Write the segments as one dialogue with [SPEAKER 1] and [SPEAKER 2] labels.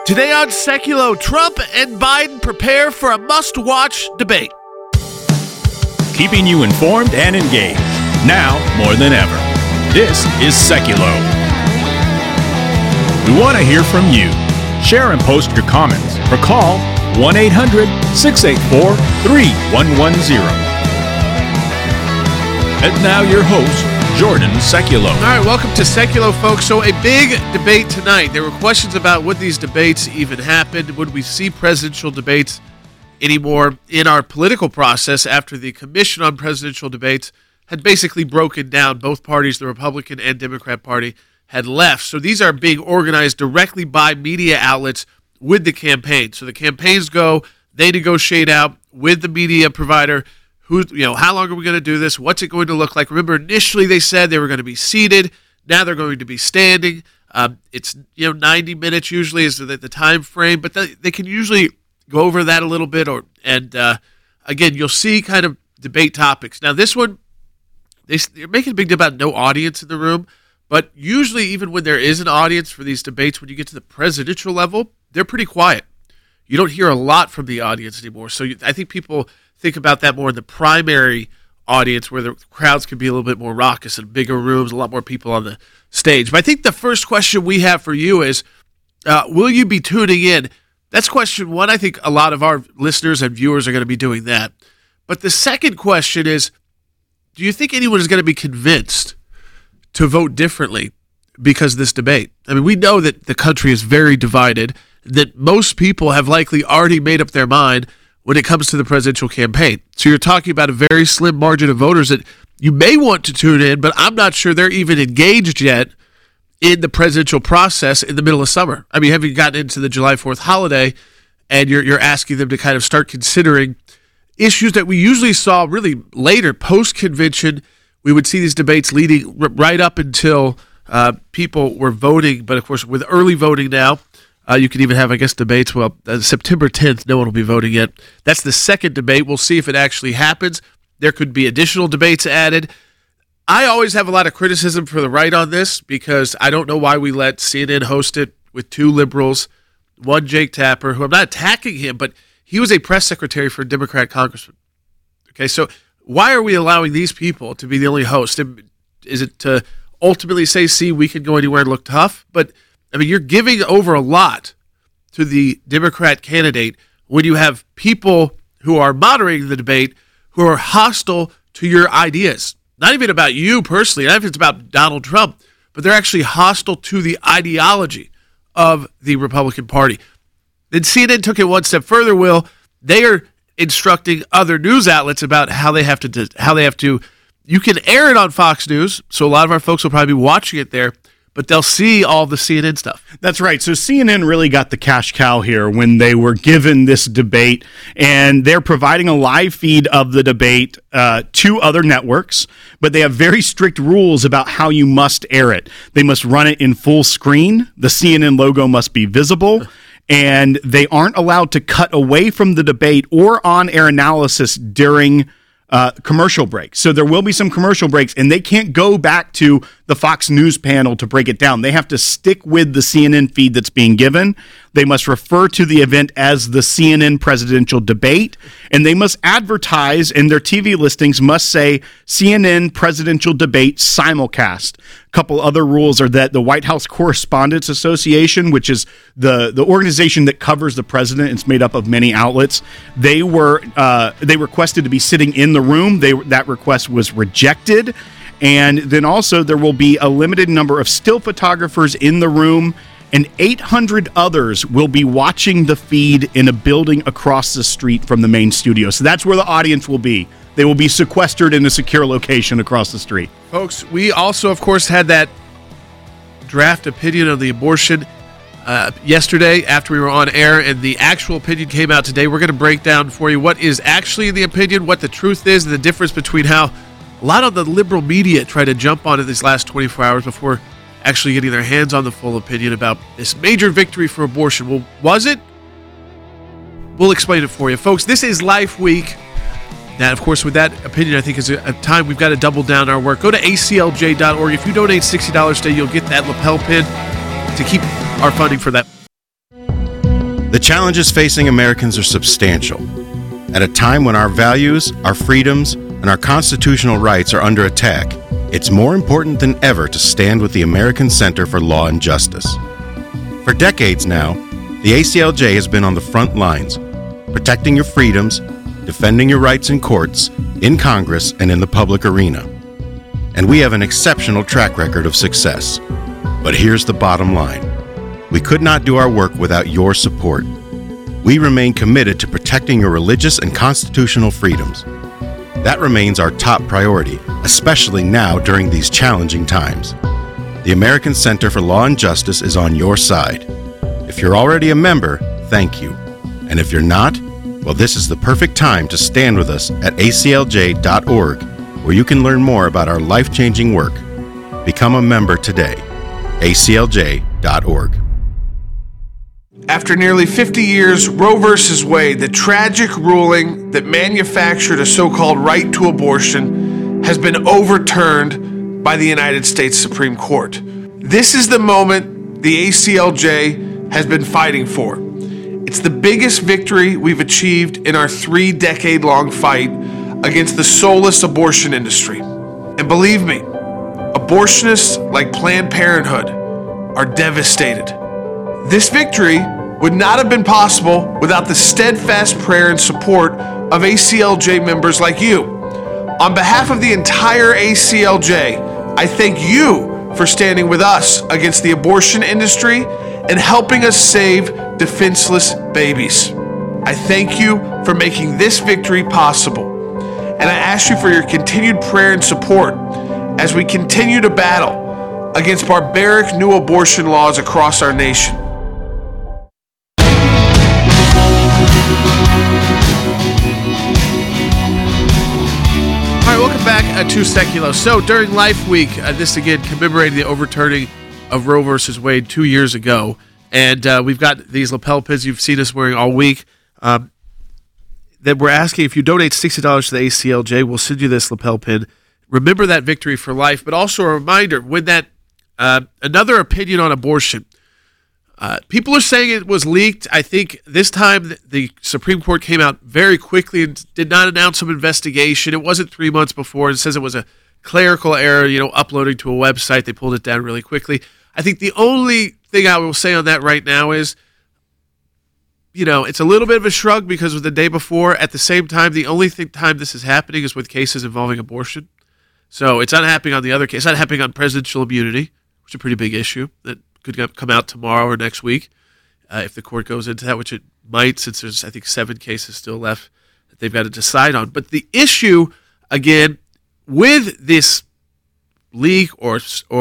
[SPEAKER 1] Today on Seculo, Trump and Biden prepare for a must-watch debate.
[SPEAKER 2] Keeping you informed and engaged, now more than ever. This is Seculo. We want to hear from you. Share and post your comments or call 1-800-684-3110. And now your host, Jordan Seculo.
[SPEAKER 1] All right, welcome to Seculo, folks. So a big debate tonight. There were questions about would these debates even happen? Would we see presidential debates anymore in our political process after the Commission on Presidential Debates had basically broken down? Both parties, the Republican and Democrat Party, had left. So these are being organized directly by media outlets with the campaign. So the campaigns go, they negotiate out with the media provider how long are we going to do this? What's it going to look like? Remember, initially they said they were going to be seated. Now they're going to be standing. It's 90 minutes usually is the time frame, but they can usually go over that a little bit. Again, you'll see kind of debate topics. Now this one, they're making a big deal about no audience in the room, but usually even when there is an audience for these debates, when you get to the presidential level, they're pretty quiet. You don't hear a lot from the audience anymore. So I think people think about that more in the primary audience where the crowds can be a little bit more raucous and bigger rooms, a lot more people on the stage. But I think the first question we have for you is, will you be tuning in? That's question one. I think a lot of our listeners and viewers are going to be doing that. But the second question is, do you think anyone is going to be convinced to vote differently because of this debate? I mean, we know that the country is very divided, that most people have likely already made up their mind when it comes to the presidential campaign. So you're talking about a very slim margin of voters that you may want to tune in, but I'm not sure they're even engaged yet in the presidential process in the middle of summer. I mean, have you gotten into the July 4th holiday and you're asking them to kind of start considering issues that we usually saw really later, post-convention. We would see these debates leading right up until people were voting. But, of course, with early voting now, you can even have, I guess, debates. Well, September 10th, no one will be voting yet. That's the second debate. We'll see if it actually happens. There could be additional debates added. I always have a lot of criticism for the right on this because I don't know why we let CNN host it with two liberals, one Jake Tapper, who I'm not attacking him, but he was a press secretary for a Democrat congressman. Okay, so why are we allowing these people to be the only host? Is it to ultimately say, see, we can go anywhere and look tough? But I mean, you're giving over a lot to the Democrat candidate when you have people who are moderating the debate who are hostile to your ideas. Not even about you personally, not if it's about Donald Trump, but they're actually hostile to the ideology of the Republican Party. Then CNN took it one step further, Will. They are instructing other news outlets about how they have to. You can air it on Fox News, so a lot of our folks will probably be watching it there, but they'll see all the CNN stuff.
[SPEAKER 3] That's right. So CNN really got the cash cow here when they were given this debate, and they're providing a live feed of the debate to other networks, but they have very strict rules about how you must air it. They must run it in full screen. The CNN logo must be visible, and they aren't allowed to cut away from the debate or on-air analysis during commercial breaks. So there will be some commercial breaks, and they can't go back to the Fox News panel to break it down. They have to stick with the CNN feed that's being given. They must refer to the event as the CNN presidential debate, and they must advertise, and their TV listings must say CNN presidential debate simulcast. A couple other rules are that the White House Correspondents Association, which is the organization that covers the president, it's made up of many outlets, they requested to be sitting in the room. That request was rejected. And then also there will be a limited number of still photographers in the room, and 800 others will be watching the feed in a building across the street from the main studio. So that's where the audience will be. They will be sequestered in a secure location across the street.
[SPEAKER 1] Folks, we also, of course, had that draft opinion on the abortion yesterday after we were on air, and the actual opinion came out today. We're going to break down for you what is actually in the opinion, what the truth is, and the difference between how a lot of the liberal media try to jump on it these last 24 hours before actually getting their hands on the full opinion about this major victory for abortion. Well, was it? We'll explain it for you. Folks, this is Life Week. And, of course, with that opinion, I think is a time we've got to double down our work. Go to aclj.org. If you donate $60 today, you'll get that lapel pin to keep our funding for that.
[SPEAKER 4] The challenges facing Americans are substantial. At a time when our values, our freedoms, and our constitutional rights are under attack, it's more important than ever to stand with the American Center for Law and Justice. For decades now, the ACLJ has been on the front lines, protecting your freedoms, defending your rights in courts, in Congress, and in the public arena. And we have an exceptional track record of success. But here's the bottom line. We could not do our work without your support. We remain committed to protecting your religious and constitutional freedoms. That remains our top priority, especially now during these challenging times. The American Center for Law and Justice is on your side. If you're already a member, thank you. And if you're not, well, this is the perfect time to stand with us at aclj.org, where you can learn more about our life-changing work. Become a member today. aclj.org.
[SPEAKER 1] After nearly 50 years, Roe v. Wade, the tragic ruling that manufactured a so-called right to abortion, has been overturned by the United States Supreme Court. This is the moment the ACLJ has been fighting for. It's the biggest victory we've achieved in our 3-decade-long fight against the soulless abortion industry. And believe me, abortionists like Planned Parenthood are devastated. This victory would not have been possible without the steadfast prayer and support of ACLJ members like you. On behalf of the entire ACLJ, I thank you for standing with us against the abortion industry and helping us save defenseless babies. I thank you for making this victory possible. And I ask you for your continued prayer and support as we continue to battle against barbaric new abortion laws across our nation. All right, welcome back to Seculo. So during Life Week, this again commemorating the overturning of Roe versus Wade 2 years ago. And we've got these lapel pins you've seen us wearing all week. That we're asking if you donate $60 to the ACLJ, we'll send you this lapel pin. Remember that victory for life, but also a reminder when that another opinion on abortion. People are saying it was leaked. I think this time the Supreme Court came out very quickly and did not announce some investigation. It wasn't 3 months before. It says it was a clerical error, uploading to a website. They pulled it down really quickly. I think the only thing I will say on that right now is, it's a little bit of a shrug because of the day before. At the same time, the only time this is happening is with cases involving abortion. So it's not happening on the other case. It's not happening on presidential immunity, which is a pretty big issue that could come out tomorrow or next week if the court goes into that, which it might, since there's, I think, 7 cases still left that they've got to decide on. But the issue, again, with this leak or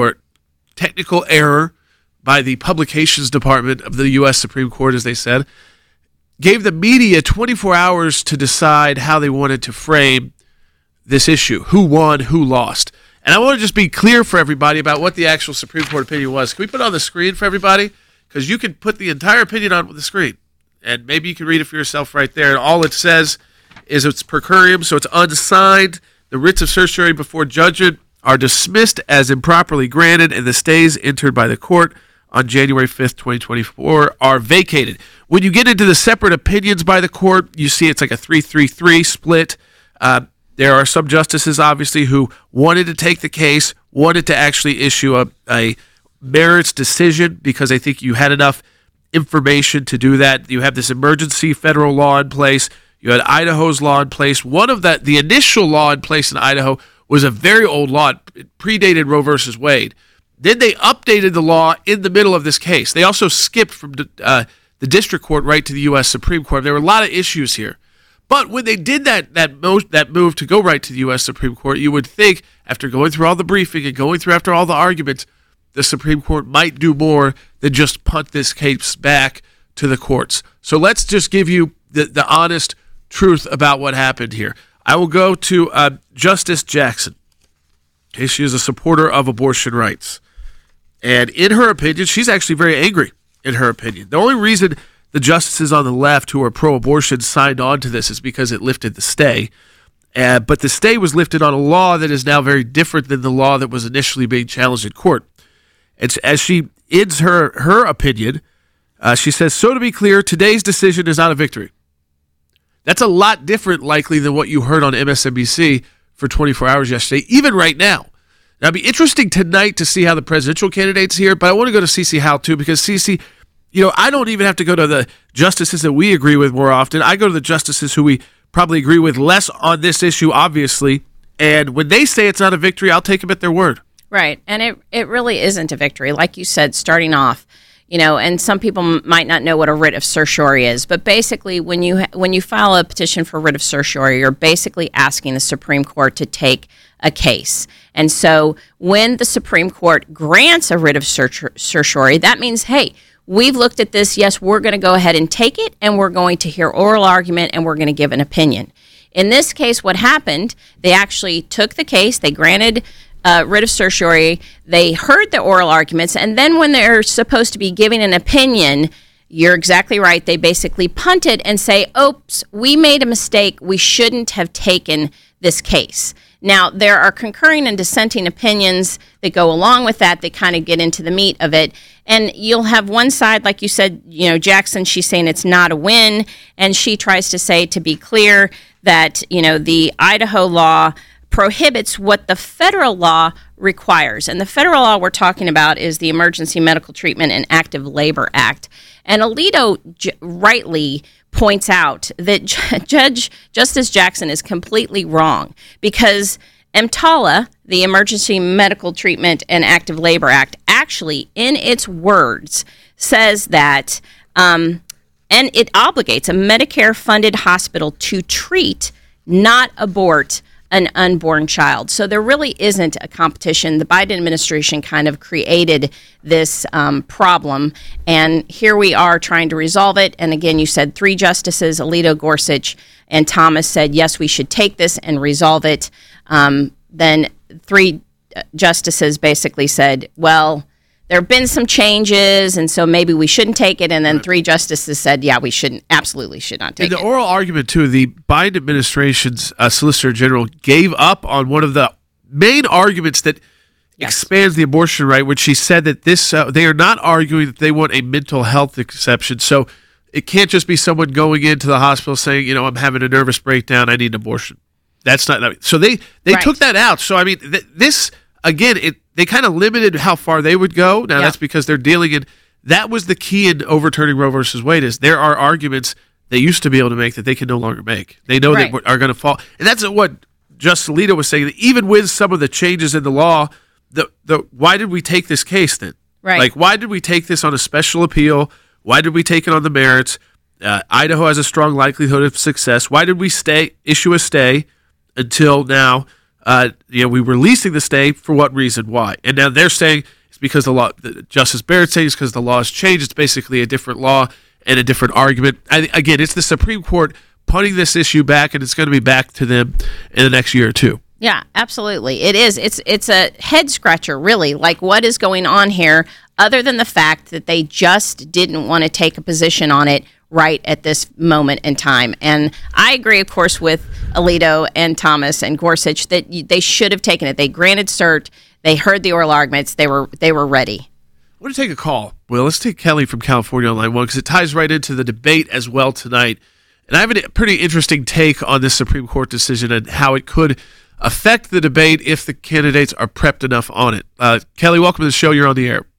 [SPEAKER 1] technical error by the publications department of the U.S. Supreme Court, as they said, gave the media 24 hours to decide how they wanted to frame this issue, who won, who lost. And I want to just be clear for everybody about what the actual Supreme Court opinion was. Can we put it on the screen for everybody? Because you can put the entire opinion on the screen, and maybe you can read it for yourself right there. And all it says is it's per curiam, so it's unsigned. The writs of certiorari before judgment are dismissed as improperly granted, and the stays entered by the court on January 5th, 2024 are vacated. When you get into the separate opinions by the court, you see it's like a 3-3-3 split. There are some justices, obviously, who wanted to take the case, wanted to actually issue a merits decision because they think you had enough information to do that. You have this emergency federal law in place. You had Idaho's law in place. One of the initial law in place in Idaho was a very old law. It predated Roe versus Wade. Then they updated the law in the middle of this case. They also skipped from the district court right to the U.S. Supreme Court. There were a lot of issues here. But when they did that move to go right to the U.S. Supreme Court, you would think, after going through all the briefing and going through after all the arguments, the Supreme Court might do more than just punt this case back to the courts. So let's just give you the honest truth about what happened here. I will go to Justice Jackson. Okay, she is a supporter of abortion rights. And in her opinion, she's actually very angry in her opinion. The only reason the justices on the left who are pro-abortion signed on to this is because it lifted the stay. But the stay was lifted on a law that is now very different than the law that was initially being challenged in court. As she ends her opinion, She says, so to be clear, today's decision is not a victory. That's a lot different, likely, than what you heard on MSNBC for 24 hours yesterday, even right now. Now, it'll be interesting tonight to see how the presidential candidates here, but I want to go to Cece Howe, too, because Cece, I don't even have to go to the justices that we agree with more often. I go to the justices who we probably agree with less on this issue, obviously, and when they say it's not a victory, I'll take them at their word.
[SPEAKER 5] Right, and it really isn't a victory. Like you said, starting off, and some people might not know what a writ of certiorari is, but basically when you file a petition for writ of certiorari, you're basically asking the Supreme Court to take a case. And so when the Supreme Court grants a writ of certiorari, that means, hey, we've looked at this, yes, we're going to go ahead and take it, and we're going to hear oral argument, and we're going to give an opinion. In this case, what happened, they actually took the case, they granted writ of certiorari, they heard the oral arguments, and then when they're supposed to be giving an opinion, you're exactly right, they basically punt it and say, oops, we made a mistake, we shouldn't have taken this case. Now, there are concurring and dissenting opinions that go along with that. They kind of get into the meat of it. And you'll have one side, like you said, Jackson, she's saying it's not a win. And she tries to say, to be clear, that, the Idaho law prohibits what the federal law requires. And the federal law we're talking about is the Emergency Medical Treatment and Active Labor Act. And Alito rightly points out that Justice Jackson is completely wrong because EMTALA, the Emergency Medical Treatment and Active Labor Act, actually, in its words, says that, and it obligates a Medicare-funded hospital to treat, not abort, an unborn child. So there really isn't a competition. The Biden administration kind of created this problem, and here we are trying to resolve it. And again, you said 3 justices, Alito, Gorsuch, and Thomas, said, yes, we should take this and resolve it. Then 3 justices basically said, well, there have been some changes, and so maybe we shouldn't take it. And then 3 justices said, yeah, we absolutely should not take it.
[SPEAKER 1] In the oral argument, too, the Biden administration's Solicitor General gave up on one of the main arguments that expands the abortion right, which she said that they are not arguing that they want a mental health exception. So it can't just be someone going into the hospital saying, I'm having a nervous breakdown, I need an abortion. That's not. So they took that out. So, I mean, this, again, they kind of limited how far they would go. Now, that's because they're dealing in – that was the key in overturning Roe versus Wade is there are arguments they used to be able to make that they can no longer make. They know that are going to fall. And that's what Justice Alito was saying, that even with some of the changes in the law, why did we take this case then?
[SPEAKER 5] Right.
[SPEAKER 1] Like, why did we take this on a special appeal? Why did we take it on the merits? Idaho has a strong likelihood of success. Why did we issue a stay until now? We're releasing the stay for what reason? Why? And now they're saying it's because the law. Justice Barrett saying it's because the law has changed. It's basically a different law and a different argument. Again, it's the Supreme Court putting this issue back, and it's going to be back to them in the next year or two.
[SPEAKER 5] Yeah, absolutely. It is. It's a head scratcher, really. Like, what is going on here? Other than the fact that they just didn't want to take a position on it right at this moment in time. And I agree, of course, with Alito and Thomas and Gorsuch that they should have taken it. They granted cert. They heard the oral arguments. They were ready.
[SPEAKER 1] I want to take a call. Well, let's take Kelly from California on line 1 because it ties right into the debate as well tonight. And I have a pretty interesting take on this Supreme Court decision and how it could affect the debate if the candidates are prepped enough on it. Kelly, welcome to the show. You're on the air.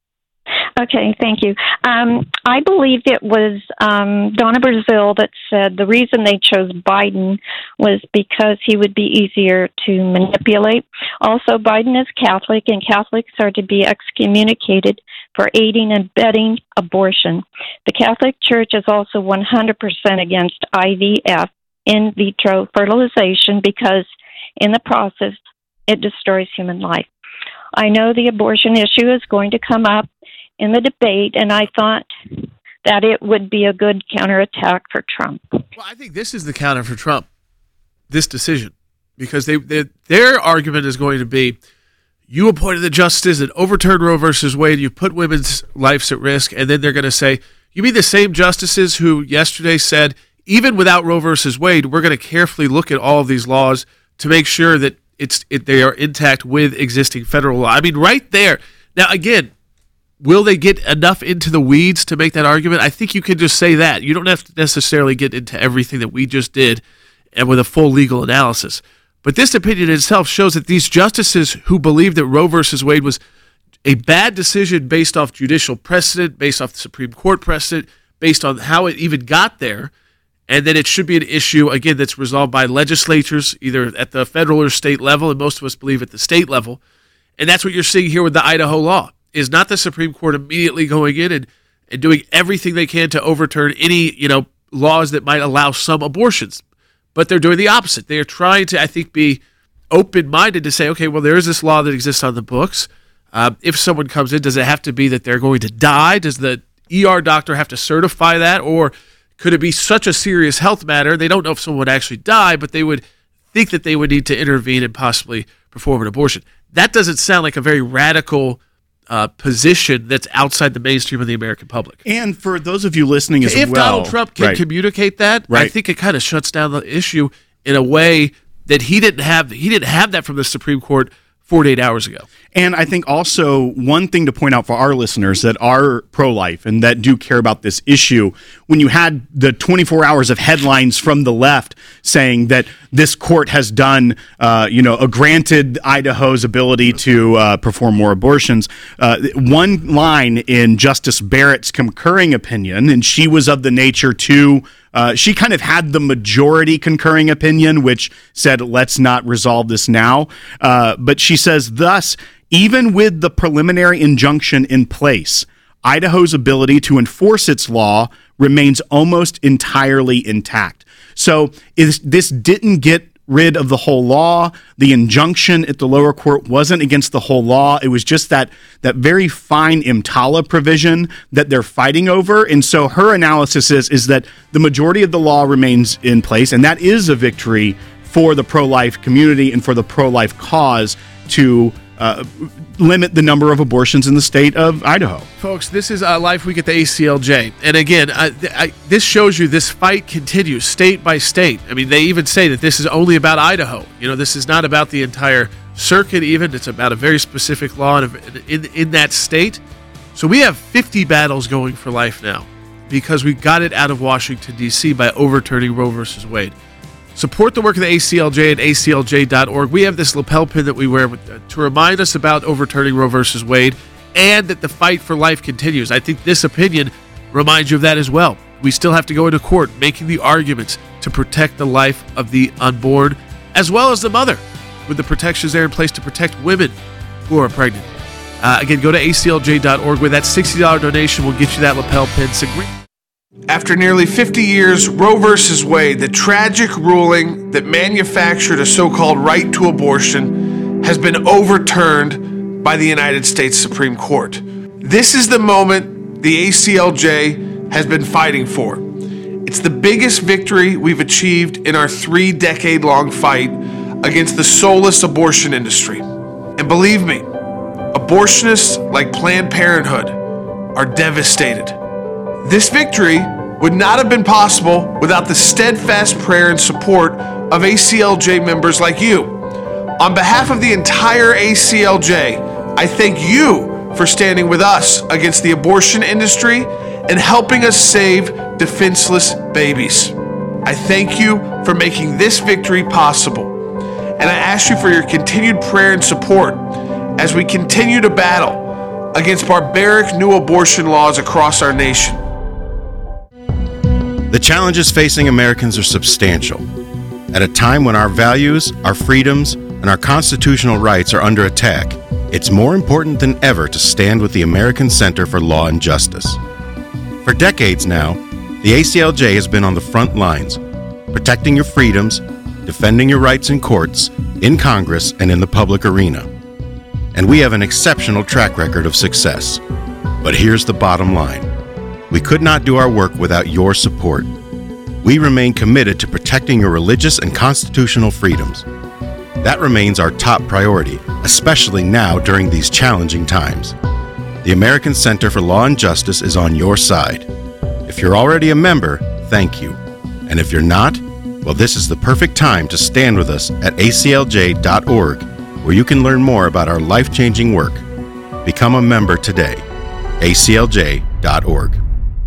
[SPEAKER 6] Okay, thank you. I believe it was Donna Brazile that said the reason they chose Biden was because he would be easier to manipulate. Also, Biden is Catholic, and Catholics are to be excommunicated for aiding and abetting abortion. The Catholic Church is also 100% against IVF, in vitro fertilization, because in the process, it destroys human life. I know the abortion issue is going to come up in the debate, and I thought that it would be a good counterattack for Trump.
[SPEAKER 1] Well, I think this is the counter for Trump, this decision, because their argument is going to be, you appointed the justices that overturned Roe versus Wade, you put women's lives at risk, and then they're going to say, you mean the same justices who yesterday said, even without Roe versus Wade, we're going to carefully look at all of these laws to make sure that they are intact with existing federal law. I mean, right there. Now, again, will they get enough into the weeds to make that argument? I think you can just say that. You don't have to necessarily get into everything that we just did and with a full legal analysis. But this opinion itself shows that these justices who believe that Roe versus Wade was a bad decision based off judicial precedent, based off the Supreme Court precedent, based on how it even got there, and that it should be an issue, again, that's resolved by legislatures, either at the federal or state level, and most of us believe at the state level. And that's what you're seeing here with the Idaho law, is not the Supreme Court immediately going in and doing everything they can to overturn any, laws that might allow some abortions. But they're doing the opposite. They are trying to, I think, be open-minded to say, okay, well, there is this law that exists on the books. If someone comes in, does it have to be that they're going to die? Does the ER doctor have to certify that? Or could it be such a serious health matter? They don't know if someone would actually die, but they would think that they would need to intervene and possibly perform an abortion. That doesn't sound like a very radical position that's outside the mainstream of the American public.
[SPEAKER 3] And for those of you listening as well,
[SPEAKER 1] if Donald Trump can communicate that, I think it kind of shuts down the issue in a way that he didn't have that from the Supreme Court 48 hours ago.
[SPEAKER 3] And I think also one thing to point out for our listeners that are pro-life and that do care about this issue, when you had the 24 hours of headlines from the left saying that this court has done, granted Idaho's ability to perform more abortions, one line in Justice Barrett's concurring opinion, and she was of the nature to she kind of had the majority concurring opinion, which said, let's not resolve this now. But she says, thus, even with the preliminary injunction in place, Idaho's ability to enforce its law remains almost entirely intact. So this didn't get rid of the whole law. The injunction at the lower court wasn't against the whole law. It was just that very fine EMTALA provision that they're fighting over. And so her analysis is that the majority of the law remains in place, and that is a victory for the pro-life community and for the pro-life cause to limit the number of abortions in the state of Idaho.
[SPEAKER 1] Folks, this is Life Week at the ACLJ. And again, this shows you this fight continues state by state. I mean, they even say that this is only about Idaho. This is not about the entire circuit even. It's about a very specific law in that state. So we have 50 battles going for life now because we got it out of Washington, D.C. by overturning Roe versus Wade. Support the work of the ACLJ at aclj.org. We have this lapel pin that we wear to remind us about overturning Roe versus Wade and that the fight for life continues. I think this opinion reminds you of that as well. We still have to go into court making the arguments to protect the life of the unborn as well as the mother, with the protections there in place to protect women who are pregnant. Again, go to aclj.org. With that $60 donation, we'll get you that lapel pin. After nearly 50 years, Roe versus Wade, the tragic ruling that manufactured a so-called right to abortion, has been overturned by the United States Supreme Court. This is the moment the ACLJ has been fighting for. It's the biggest victory we've achieved in our 3-decade-long fight against the soulless abortion industry. And believe me, abortionists like Planned Parenthood are devastated. This victory would not have been possible without the steadfast prayer and support of ACLJ members like you. On behalf of the entire ACLJ, I thank you for standing with us against the abortion industry and helping us save defenseless babies. I thank you for making this victory possible, and I ask you for your continued prayer and support as we continue to battle against barbaric new abortion laws across our nation.
[SPEAKER 4] The challenges facing Americans are substantial. At a time when our values, our freedoms, and our constitutional rights are under attack, it's more important than ever to stand with the American Center for Law and Justice. For decades now, the ACLJ has been on the front lines, protecting your freedoms, defending your rights in courts, in Congress, and in the public arena. And we have an exceptional track record of success. But here's the bottom line. We could not do our work without your support. We remain committed to protecting your religious and constitutional freedoms. That remains our top priority, especially now during these challenging times. The American Center for Law and Justice is on your side. If you're already a member, thank you. And if you're not, well, this is the perfect time to stand with us at aclj.org, where you can learn more about our life-changing work. Become a member today. aclj.org.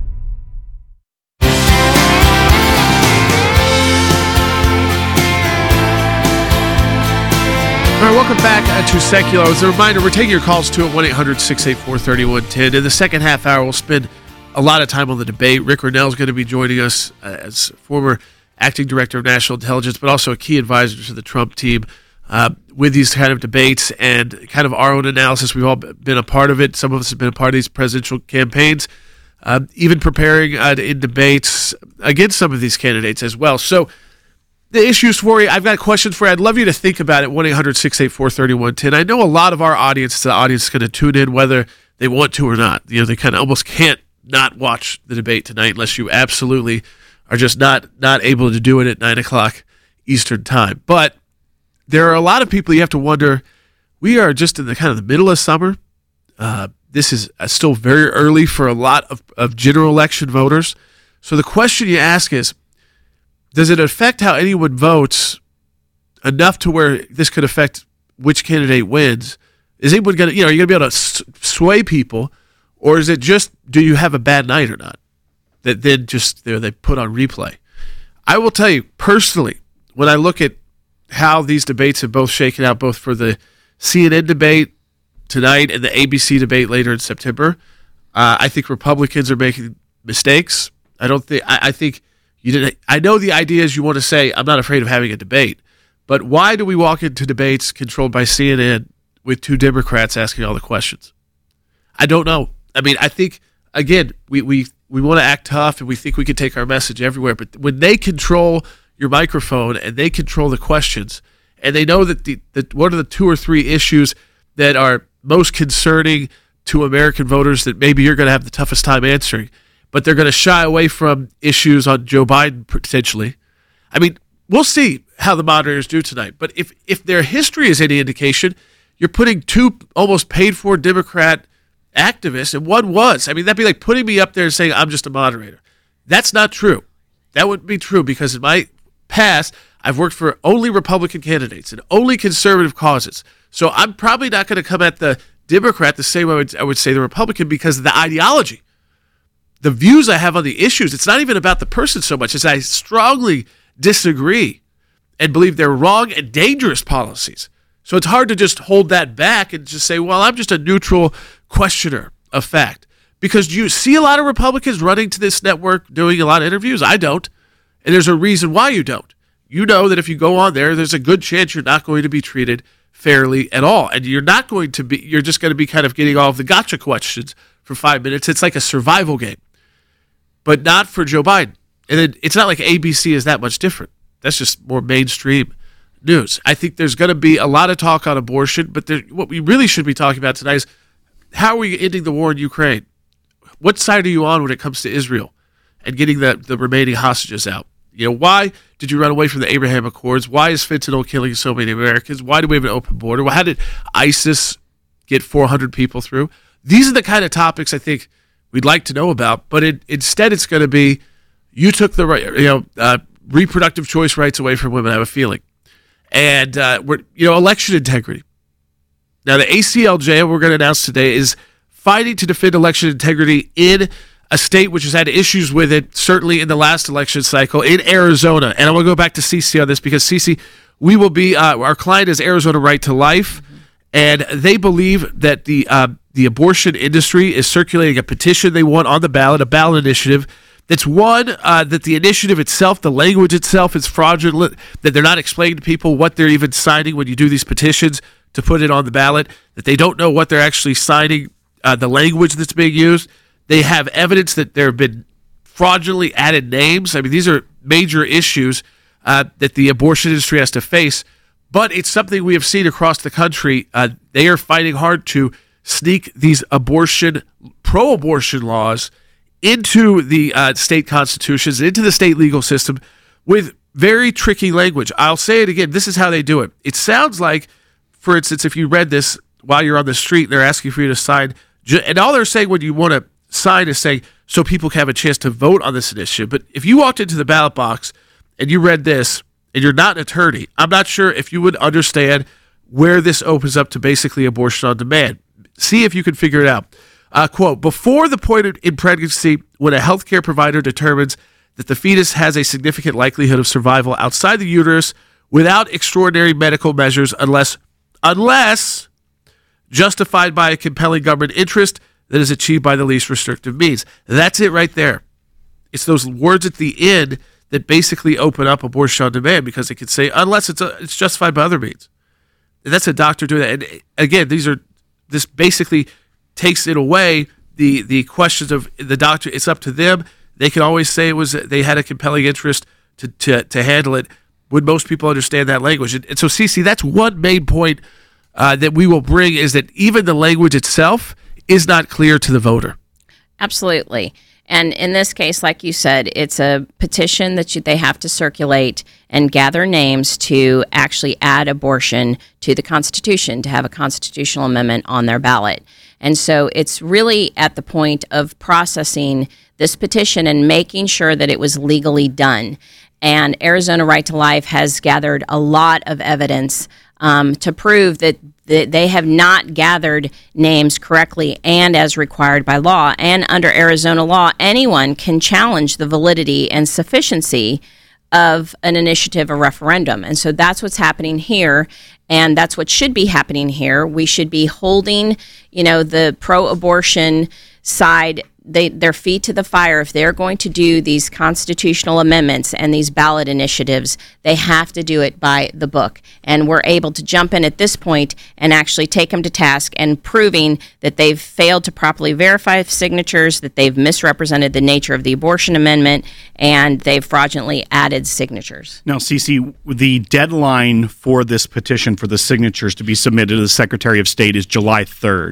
[SPEAKER 1] All right, welcome back to Secular. As a reminder, we're taking your calls too at 1-800-684-3110. In the second half hour, we'll spend a lot of time on the debate. Rick Grenell is going to be joining us as former acting director of national intelligence, but also a key advisor to the Trump team with these kind of debates and kind of our own analysis. We've all been a part of it. Some of us have been a part of these presidential campaigns, even preparing in debates against some of these candidates as well. So the issues for you, I've got questions for you. I'd love you to think about it, 1-800-684-3110. I know a lot of our audience, the audience is going to tune in whether they want to or not. You know, they kind of almost can't not watch the debate tonight unless you absolutely are just not able to do it at 9 o'clock Eastern time. But there are a lot of people you have to wonder, we are just in the kind of the middle of summer. This is still very early for a lot of general election voters. So the question you ask is, does it affect how anyone votes enough to where this could affect which candidate wins? Is anyone going to, are you going to be able to sway people, or is it just, do you have a bad night or not? That then just they put on replay. I will tell you personally, when I look at how these debates have both shaken out, both for the CNN debate tonight and the ABC debate later in September, I think Republicans are making mistakes. I think you didn't. I know the idea is you want to say, I'm not afraid of having a debate, but why do we walk into debates controlled by CNN with two Democrats asking all the questions? I don't know. I mean, I think, again, we want to act tough and we think we can take our message everywhere, but when they control your microphone and they control the questions, and they know that what are the two or three issues that are most concerning to American voters that maybe you're going to have the toughest time answering, but they're going to shy away from issues on Joe Biden potentially. I mean, we'll see how the moderators do tonight. But if their history is any indication, you're putting two almost paid-for Democrat activists, and one was. I mean, that'd be like putting me up there and saying I'm just a moderator. That's not true. That wouldn't be true because in my past, I've worked for only Republican candidates and only conservative causes. So I'm probably not going to come at the Democrat the same way I would say the Republican because of the ideology. The views I have on the issues, it's not even about the person so much as I strongly disagree and believe they're wrong and dangerous policies. So it's hard to just hold that back and just say, well, I'm just a neutral questioner of fact. Because you see a lot of Republicans running to this network doing a lot of interviews. I don't. And there's a reason why you don't. You know that if you go on there, there's a good chance you're not going to be treated fairly at all. And you're just going to be kind of getting all of the gotcha questions for 5 minutes. It's like a survival game. But not for Joe Biden. And it's not like ABC is that much different. That's just more mainstream news. I think there's going to be a lot of talk on abortion, but what we really should be talking about tonight is how are we ending the war in Ukraine? What side are you on when it comes to Israel and getting the remaining hostages out? Why did you run away from the Abraham Accords? Why is fentanyl killing so many Americans? Why do we have an open border? How did ISIS get 400 people through? These are the kind of topics I think we'd like to know about, but instead it's going to be you took the right, reproductive choice rights away from women, I have a feeling. And election integrity. Now the ACLJ, we're going to announce today, is fighting to defend election integrity in a state which has had issues with it, certainly in the last election cycle, in Arizona. And I want to go back to Cece on this because Cece, we will be, our client is Arizona Right to Life, and they believe that the abortion industry is circulating a petition they want on the ballot, a ballot initiative that's that the initiative itself, the language itself is fraudulent, that they're not explaining to people what they're even signing when you do these petitions to put it on the ballot, that they don't know what they're actually signing, the language that's being used. They have evidence that there have been fraudulently added names. I mean, these are major issues that the abortion industry has to face, but it's something we have seen across the country. They are fighting hard to sneak these pro-abortion laws into the state constitutions, into the state legal system with very tricky language. I'll say it again. This is how they do it. It sounds like, for instance, if you read this while you're on the street, they're asking for you to sign, and all they're saying when you want to sign is saying, so people can have a chance to vote on this initiative. But if you walked into the ballot box and you read this and you're not an attorney, I'm not sure if you would understand where this opens up to basically abortion on demand. See if you can figure it out. Quote, before the point in pregnancy when a healthcare provider determines that the fetus has a significant likelihood of survival outside the uterus without extraordinary medical measures unless justified by a compelling government interest that is achieved by the least restrictive means. That's it right there. It's those words at the end that basically open up abortion on demand, because it could say unless it's justified by other means. And that's a doctor doing that. And again, this basically takes it away, the questions of the doctor. It's up to them. They can always say they had a compelling interest to handle it. Would most people understand that language? And so, Cece, that's one main point that we will bring, is that even the language itself is not clear to the voter.
[SPEAKER 5] Absolutely. And in this case, like you said, it's a petition that they have to circulate and gather names to actually add abortion to the Constitution, to have a constitutional amendment on their ballot. And so it's really at the point of processing this petition and making sure that it was legally done. And Arizona Right to Life has gathered a lot of evidence to prove that they have not gathered names correctly and as required by law. And under Arizona law, anyone can challenge the validity and sufficiency of an initiative or referendum. And so that's what's happening here, and that's what should be happening here. We should be holding, the pro-abortion side their feet to the fire. If they're going to do these constitutional amendments and these ballot initiatives, they have to do it by the book. And we're able to jump in at this point and actually take them to task and proving that they've failed to properly verify signatures, that they've misrepresented the nature of the abortion amendment, and they've fraudulently added signatures.
[SPEAKER 3] Now, Cece, the deadline for this petition for the signatures to be submitted to the Secretary of State is July 3rd.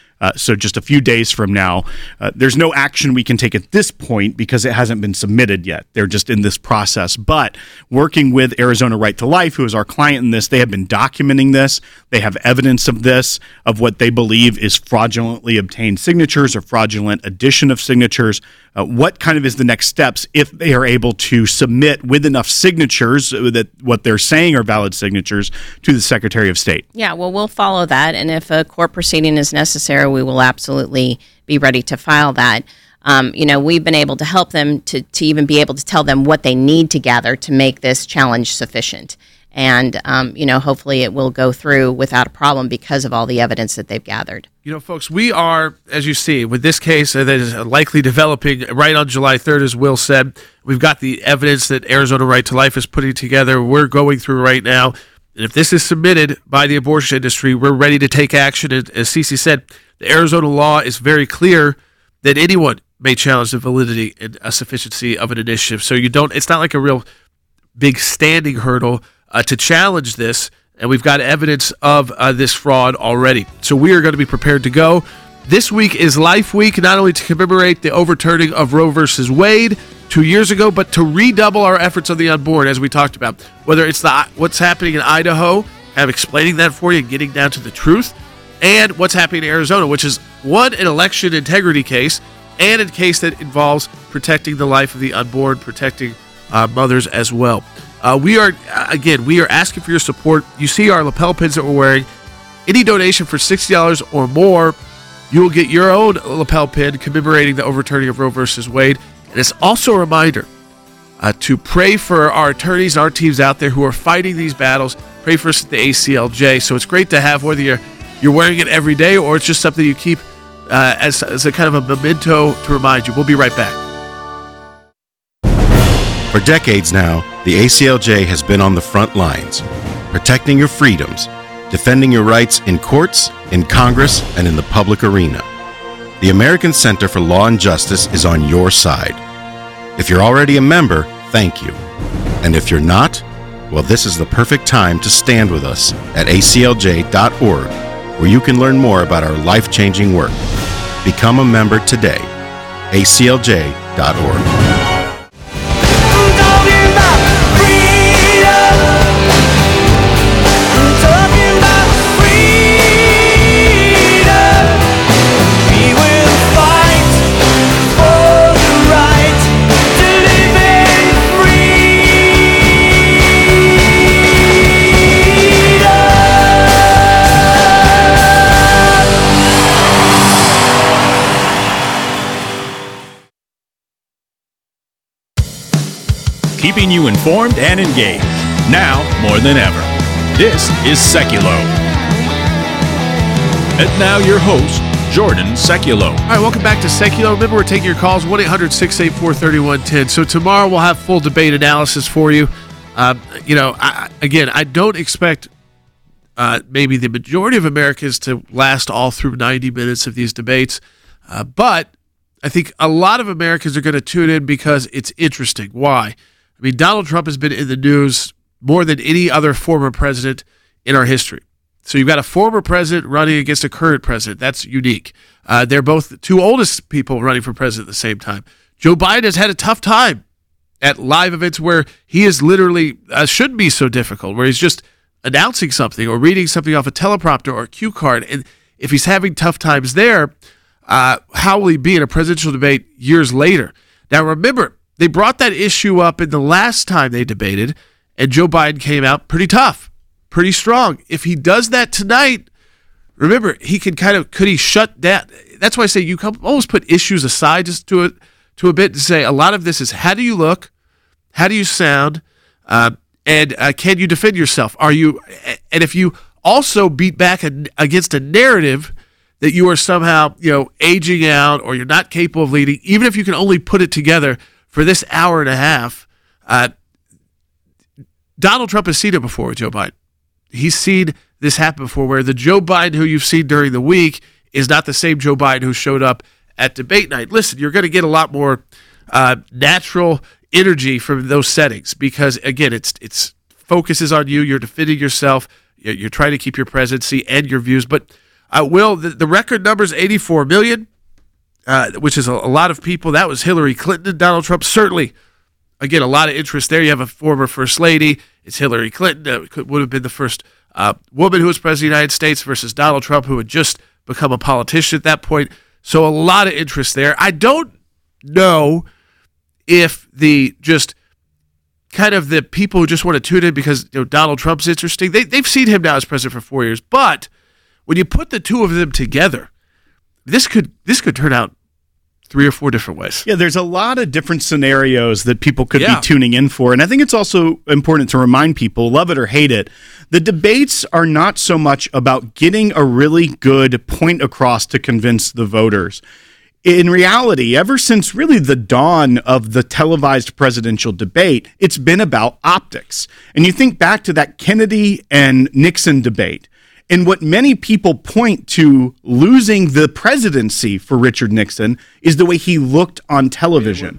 [SPEAKER 3] So just a few days from now. There's no action we can take at this point because it hasn't been submitted yet. They're just in this process. But working with Arizona Right to Life, who is our client in this, they have been documenting this. They have evidence of this, of what they believe is fraudulently obtained signatures or fraudulent addition of signatures. What kind of is the next steps if they are able to submit with enough signatures that what they're saying are valid signatures to the Secretary of State?
[SPEAKER 5] Yeah, well, we'll follow that. And if a court proceeding is necessary, we will absolutely be ready to file that. We've been able to help them to even be able to tell them what they need to gather to make this challenge sufficient. And, hopefully it will go through without a problem because of all the evidence that they've gathered.
[SPEAKER 1] Folks, we are, as you see, with this case that is likely developing right on July 3rd, as Will said. We've got the evidence that Arizona Right to Life is putting together. We're going through right now. And if this is submitted by the abortion industry, we're ready to take action. And as Cece said, the Arizona law is very clear that anyone may challenge the validity and sufficiency of an initiative. So it's not like a real big standing hurdle to challenge this. And we've got evidence of this fraud already. So we are going to be prepared to go. This week is Life Week, not only to commemorate the overturning of Roe versus Wade 2 years ago, but to redouble our efforts on the unborn, as we talked about. Whether it's what's happening in Idaho, kind of explaining that for you and getting down to the truth, and what's happening in Arizona, which is an election integrity case, and a case that involves protecting the life of the unborn, protecting mothers as well. We are asking for your support. You see our lapel pins that we're wearing. Any donation for $60 or more, you will get your own lapel pin commemorating the overturning of Roe versus Wade. And it's also a reminder to pray for our attorneys and our teams out there who are fighting these battles. Pray for us at the ACLJ. So it's great to have, whether you're wearing it every day or it's just something you keep as a kind of a memento to remind you. We'll be right back.
[SPEAKER 4] For decades now, the ACLJ has been on the front lines, protecting your freedoms, defending your rights in courts, in Congress, and in the public arena. The American Center for Law and Justice is on your side. If you're already a member, thank you. And if you're not, well, this is the perfect time to stand with us at aclj.org, where you can learn more about our life-changing work. Become a member today. aclj.org.
[SPEAKER 2] keeping you informed and engaged. Now more than ever. This is Seculo. And now your host, Jordan Seculo.
[SPEAKER 1] All right, welcome back to Seculo. Remember, we're taking your calls, 1-800-684-3110. So tomorrow we'll have full debate analysis for you. I don't expect maybe the majority of Americans to last all through 90 minutes of these debates, but I think a lot of Americans are going to tune in because it's interesting. Why? I mean, Donald Trump has been in the news more than any other former president in our history. So you've got a former president running against a current president. That's unique. They're both the two oldest people running for president at the same time. Joe Biden has had a tough time at live events where he is literally, shouldn't be so difficult, where he's just announcing something or reading something off a teleprompter or a cue card. And if he's having tough times there, how will he be in a presidential debate years later? Now, remember, they brought that issue up in the last time they debated, and Joe Biden came out pretty tough, pretty strong. If he does that tonight, remember, he can could he shut down? That's why I say you always put issues aside just to a bit to say a lot of this is how do you look, how do you sound, and can you defend yourself? And if you also beat back against a narrative that you are somehow, aging out or you're not capable of leading, even if you can only put it together for this hour and a half, Donald Trump has seen it before with Joe Biden. He's seen this happen before where the Joe Biden who you've seen during the week is not the same Joe Biden who showed up at debate night. Listen, you're going to get a lot more natural energy from those settings because, again, it's focuses on you. You're defending yourself. You're trying to keep your presidency and your views. But, the record number is 84 million, which is a lot of people. That was Hillary Clinton and Donald Trump. Certainly, again, a lot of interest there. You have a former first lady. It's Hillary Clinton. Would have been the first woman who was president of the United States versus Donald Trump, who had just become a politician at that point. So a lot of interest there. I don't know if the people who just want to tune in because Donald Trump's interesting, they've seen him now as president for 4 years. But when you put the two of them together, this could turn out 3 or 4 different ways.
[SPEAKER 3] Yeah, there's a lot of different scenarios that people could be tuning in for. And I think it's also important to remind people, love it or hate it, the debates are not so much about getting a really good point across to convince the voters. In reality, ever since really the dawn of the televised presidential debate, it's been about optics. And you think back to that Kennedy and Nixon debate. And what many people point to losing the presidency for Richard Nixon is the way he looked on television.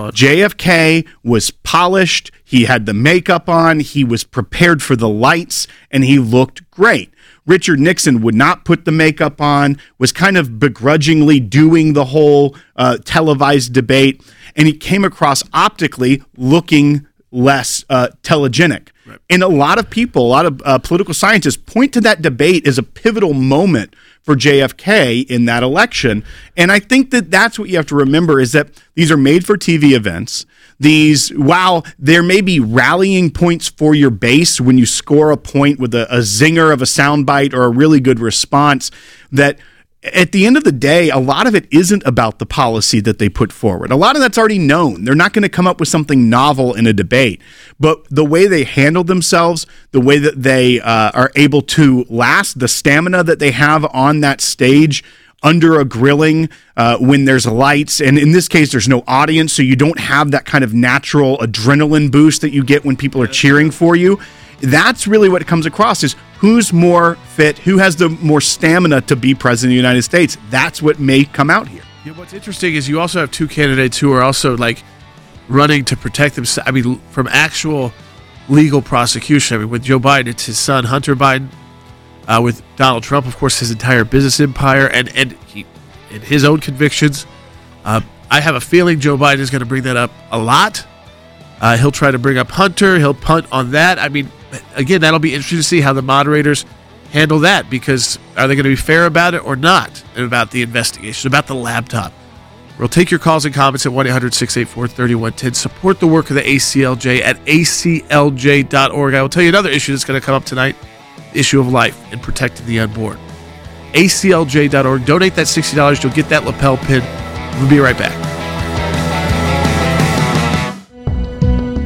[SPEAKER 3] JFK was polished, he had the makeup on, he was prepared for the lights, and he looked great. Richard Nixon would not put the makeup on, was kind of begrudgingly doing the whole televised debate, and he came across optically looking less telegenic. Right. And a lot of people, a lot of political scientists point to that debate as a pivotal moment for JFK in that election. And I think that that's what you have to remember is that these are made for TV events. While there may be rallying points for your base when you score a point with a zinger of a soundbite or a really good response, that at the end of the day, a lot of it isn't about the policy that they put forward. A lot of that's already known. They're not going to come up with something novel in a debate. But the way they handle themselves, the way that they are able to last, the stamina that they have on that stage under a grilling when there's lights, and in this case, there's no audience, so you don't have that kind of natural adrenaline boost that you get when people are cheering for you. That's really what it comes across is who's more fit, who has the more stamina to be president of the United States. That's what may come out here.
[SPEAKER 1] Yeah, what's interesting is you also have two candidates who are also running to protect themselves. I mean, from actual legal prosecution. I mean, with Joe Biden, it's his son, Hunter Biden. With Donald Trump, of course, his entire business empire and his own convictions. I have a feeling Joe Biden is going to bring that up a lot. He'll try to bring up Hunter. He'll punt on that. I mean, again, that'll be interesting to see how the moderators handle that, because are they going to be fair about it or not, and about the investigation, about the laptop? We'll take your calls and comments at 1-800-684-3110. Support the work of the ACLJ at aclj.org. I will tell you another issue that's going to come up tonight, the issue of life and protecting the unborn. aclj.org. Donate that $60. You'll get that lapel pin. We'll be right back.